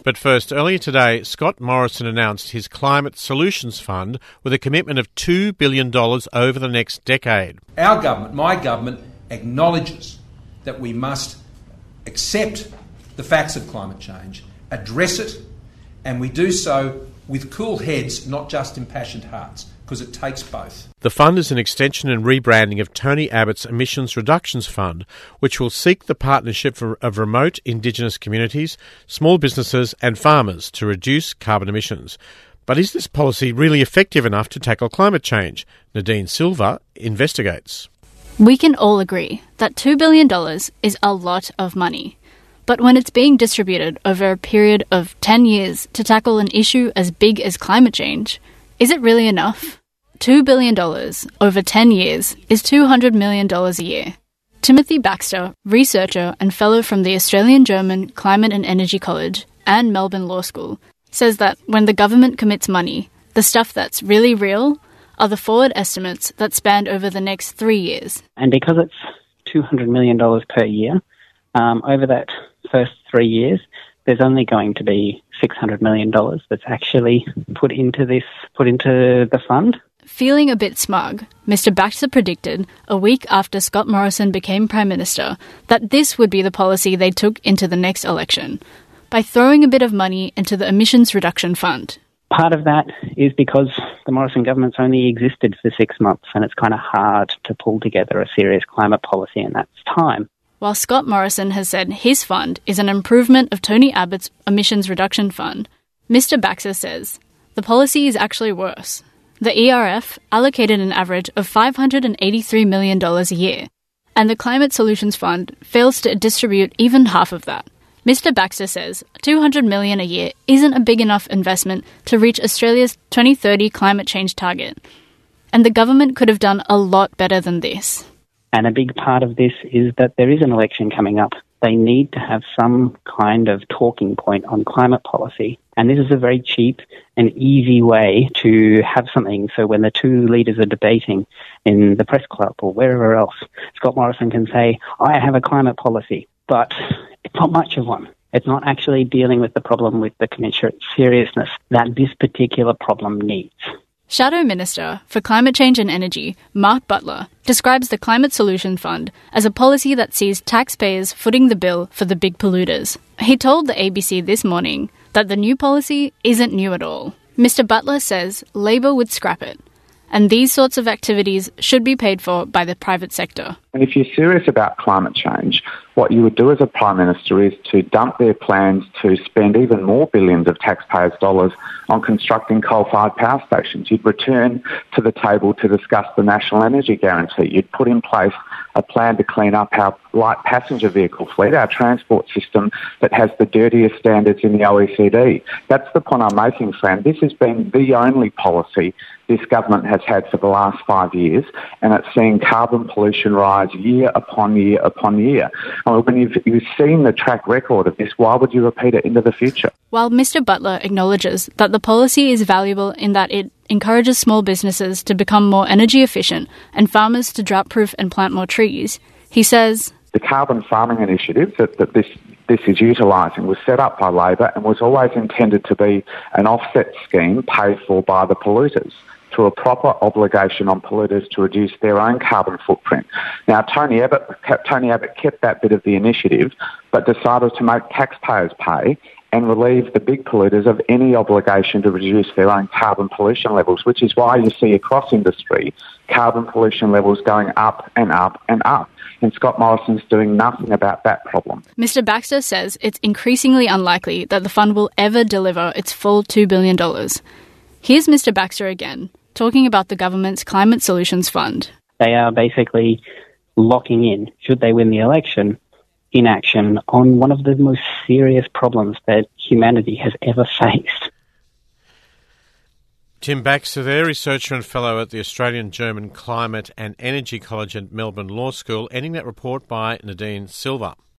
But first, earlier today, Scott Morrison announced his Climate Solutions Fund with a commitment of $2 billion over the next decade. Our government, my government, acknowledges that we must accept the facts of climate change, address it, and we do so with cool heads, not just impassioned hearts, because it takes both. The fund is an extension and rebranding of Tony Abbott's Emissions Reductions Fund, which will seek the partnership of remote Indigenous communities, small businesses and farmers to reduce carbon emissions. But is this policy really effective enough to tackle climate change? Nadine Silva investigates. We can all agree that $2 billion is a lot of money. But when it's being distributed over a period of 10 years to tackle an issue as big as climate change, is it really enough? $2 billion over 10 years is $200 million a year. Timothy Baxter, researcher and fellow from the Australian-German Climate and Energy College and Melbourne Law School, says that when the government commits money, the stuff that's really real are the forward estimates that span over the next 3 years. And because it's $200 million per year, over that first 3 years, there's only going to be $600 million that's actually put into the fund. Feeling a bit smug, Mr Baxter predicted, a week after Scott Morrison became Prime Minister, that this would be the policy they took into the next election, by throwing a bit of money into the Emissions Reduction Fund. Part of that is because the Morrison government's only existed for 6 months, and it's kind of hard to pull together a serious climate policy in that time. While Scott Morrison has said his fund is an improvement of Tony Abbott's Emissions Reduction Fund, Mr Baxter says the policy is actually worse. The ERF allocated an average of $583 million a year, and the Climate Solutions Fund fails to distribute even half of that. Mr Baxter says $200 million a year isn't a big enough investment to reach Australia's 2030 climate change target, and the government could have done a lot better than this. And a big part of this is that there is an election coming up. They need to have some kind of talking point on climate policy. And this is a very cheap and easy way to have something. So when the two leaders are debating in the press club or wherever else, Scott Morrison can say, I have a climate policy, but it's not much of one. It's not actually dealing with the problem with the commensurate seriousness that this particular problem needs. Shadow Minister for Climate Change and Energy, Mark Butler, describes the Climate Solution Fund as a policy that sees taxpayers footing the bill for the big polluters. He told the ABC this morning that the new policy isn't new at all. Mr Butler says Labor would scrap it, and these sorts of activities should be paid for by the private sector. And if you're serious about climate change, what you would do as a Prime Minister is to dump their plans to spend even more billions of taxpayers' dollars on constructing coal-fired power stations. You'd return to the table to discuss the National Energy Guarantee. You'd put in place a plan to clean up our light passenger vehicle fleet, our transport system that has the dirtiest standards in the OECD. That's the point I'm making, Fran. This has been the only policy this government has had for the last 5 years, and it's seeing carbon pollution rise year upon year upon year. When you've seen the track record of this, why would you repeat it into the future? While Mr Butler acknowledges that the policy is valuable in that it encourages small businesses to become more energy efficient and farmers to drought-proof and plant more trees, he says the carbon farming initiative that this is utilising was set up by Labor and was always intended to be an offset scheme paid for by the polluters through a proper obligation on polluters to reduce their own carbon footprint. Now, Tony Abbott kept that bit of the initiative, but decided to make taxpayers pay and relieve the big polluters of any obligation to reduce their own carbon pollution levels, which is why you see across industry carbon pollution levels going up and up and up. And Scott Morrison's doing nothing about that problem. Mr Baxter says it's increasingly unlikely that the fund will ever deliver its full $2 billion. Here's Mr Baxter again, talking about the government's Climate Solutions Fund. They are basically locking in, should they win the election, inaction on one of the most serious problems that humanity has ever faced. Tim Baxter there, researcher and fellow at the Australian-German Climate and Energy College at Melbourne Law School, ending that report by Nadine Silva.